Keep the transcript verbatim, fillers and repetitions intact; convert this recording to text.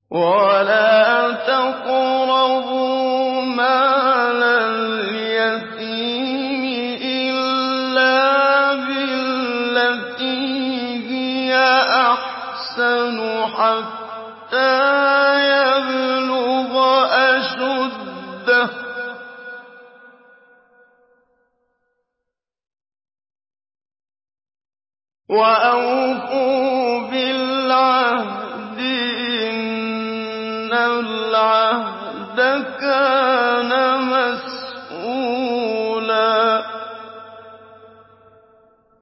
وَلَا تَقْرَبُوا مَالَ الْيَتِيمِ إِلَّا بِالَّتِي هِيَ أَحْسَنُ حَتَّىٰ يَبْلُغَ أَشُدَّهُ ۖ وَأَوْفُوا بِالْعَهْدِ ۖ إِنَّ الْعَهْدَ كَانَ